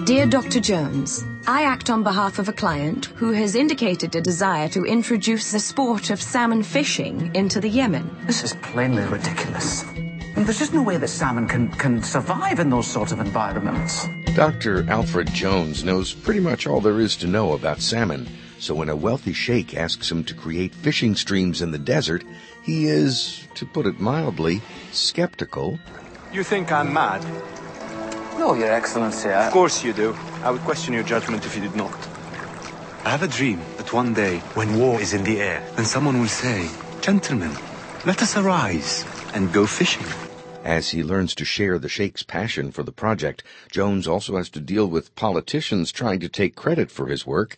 Dear Dr. Jones, I act on behalf of a client who has indicated a desire to introduce the sport of salmon fishing into the Yemen. This is plainly ridiculous. And there's just no way that salmon can survive in those sort of environments. Dr. Alfred Jones knows pretty much all there is to know about salmon, so when a wealthy sheikh asks him to create fishing streams in the desert, he is, to put it mildly, skeptical. You think I'm mad? No, Your Excellency, Of course you do. I would question your judgment if you did not. I have a dream that one day, when war is in the air, then someone will say, "Gentlemen, let us arise and go fishing." As he learns to share the sheikh's passion for the project, Jones also has to deal with politicians trying to take credit for his work.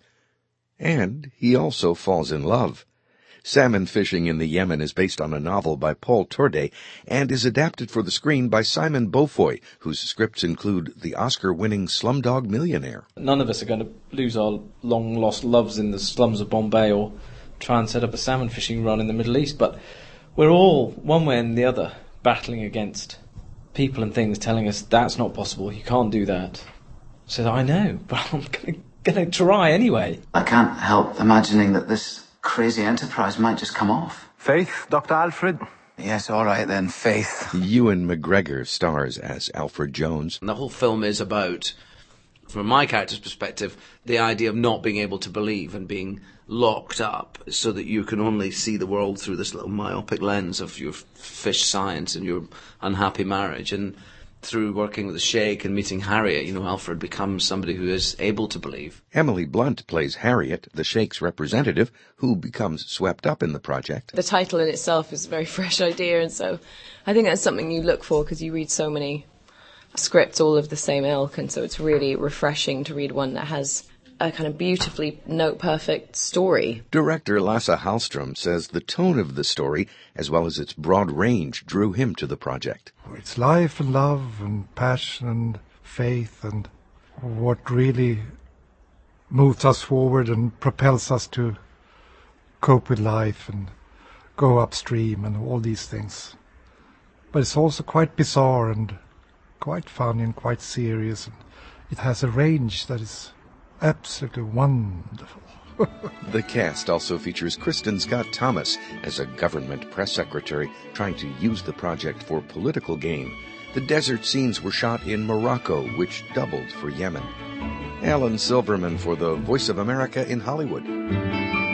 And he also falls in love. Salmon Fishing in the Yemen is based on a novel by Paul Torde and is adapted for the screen by Simon Beaufoy, whose scripts include the Oscar-winning Slumdog Millionaire. None of us are going to lose our long-lost loves in the slums of Bombay or try and set up a salmon fishing run in the Middle East, but we're all, one way and the other, battling against people and things telling us that's not possible, you can't do that. So I know, but I'm going to try anyway. I can't help imagining that this crazy enterprise might just come off. Faith, Dr. Alfred? Yes, all right then, Faith. Ewan McGregor stars as Alfred Jones. And the whole film is about, from my character's perspective, the idea of not being able to believe and being locked up so that you can only see the world through this little myopic lens of your fish science and your unhappy marriage. And through working with the sheikh and meeting Harriet, Alfred becomes somebody who is able to believe. Emily Blunt plays Harriet, the sheikh's representative, who becomes swept up in the project. The title in itself is a very fresh idea, and so I think that's something you look for because you read so many scripts all of the same ilk, and so it's really refreshing to read one that has a kind of beautifully note-perfect story. Director Lasse Hallström says the tone of the story, as well as its broad range, drew him to the project. It's life and love and passion and faith and what really moves us forward and propels us to cope with life and go upstream and all these things. But it's also quite bizarre and quite funny and quite serious. And it has a range that is absolutely wonderful. The cast also features Kristen Scott Thomas as a government press secretary trying to use the project for political gain. The desert scenes were shot in Morocco, which doubled for Yemen. Alan Silverman for the Voice of America in Hollywood.